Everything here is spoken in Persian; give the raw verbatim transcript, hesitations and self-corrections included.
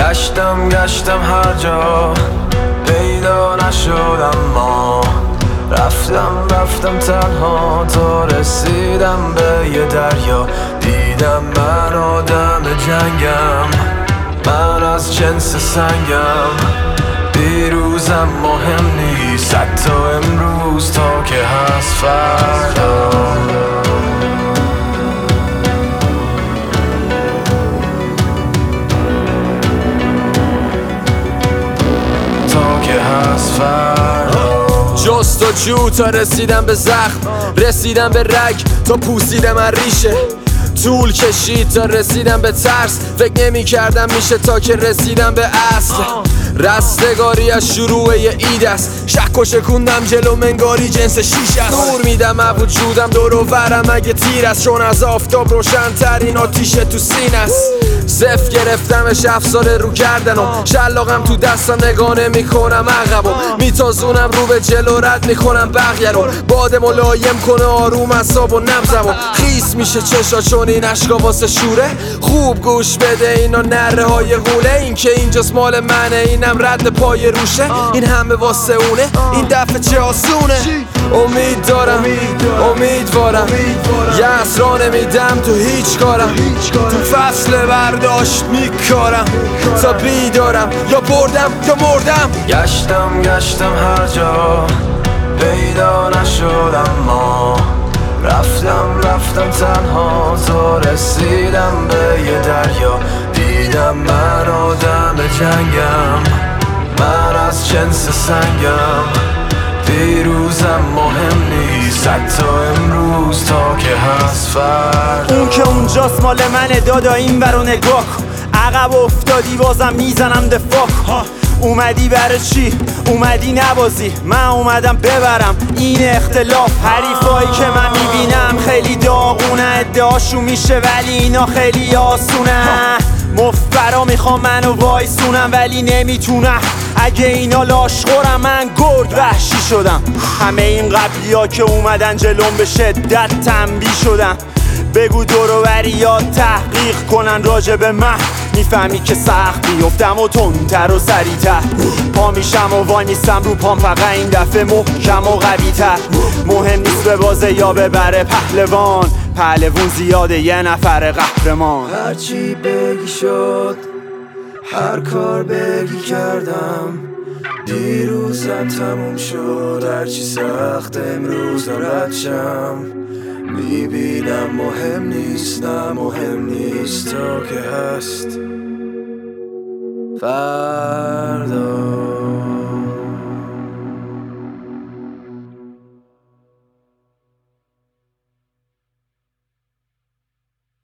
گشتم گشتم هر جا پیدا نشد، اما رفتم رفتم تنها تا رسیدم به یه دریا. دیدم من آدم جنگم، من از جنس سنگم. دیروزم مهم نیست حتی امروز تا که هست فردا. تا که هست فردا. جست و جو تا رسیدم به زخم، رسیدم به رگ تا پوسیدم از ریشه. طول کشید تا رسیدم به ترس، فکر نمی کردم میشه تا که رسیدم به اصل. رستگاری از شروع یه اید است، شک و شکوندم جلو منگاری جنس شیش است. نور میدم از وجودم دور و برم اگه تیر است، چون از آفتاب روشن ترین آتیشه تو سینه است. زف گرفتمش افساره رو کردنم، شلاقم تو دستم نگاه نمی کنم عقبو، میتازونم رو به جلو رد میکنم بقیه رو. باد ملایم کنه آروم اعصاب و نبضمو، خیس میشه چشا چون این عشقا واسه شوره. خوب گوش بده اینا نره های غوله، این که اینجاست مال منه اینم رد پای روشه. این همه واسه اونه این دفعه چه آسونه. امید دارم امیدوارم یه اسرا نمیدم تو هیچ کارم. تو فصل برداشت میکارم تا بیدارم، یا بردم یا مردم. گشتم گشتم هر جا پیدا نشد، اما رفتم رفتم تنها تا رسیدم به یه دریا. دیدم من آدم جنگم، من از جنس سنگم. دیروزم مهم نیست حتی امروز تا که هست فردا. اون که اونجاست مال منه دادا، این برو نگاه کن. عقب افتادی بازم میزنم دفاع کن. اومدی برای چی؟ اومدی نبازی، من اومدم ببرم این اختلاف. حریفایی که من میبینم خیلی داغونه، ادعاشون میشه ولی اینا خیلی آسونه. مفبرا میخوام منو وایسونم ولی نمیتونم، اگه اینا لاشخورم من گرد وحشی شدم. همه این قبلی ها که اومدن جلوم به شدت تنبیه شدم. بگو دوروبری یا تحقیق کنن راجع به من، میفهمی که سخت بیفتم و تندتر و سریعتر. پا میشم و وای میستم رو پام، فقط این دفعه محکم و قوی تر. مهم نیست به بازه یا ببره پهلوان، پهلوون زیاده یه نفر قهرمان. هرچی بگی شد، هر کار بگی کردم. دیروزم تموم شد، هرچی سخت امروز رد شم. میبینم مهم نیست، نه مهم نیست تا که هست فردا.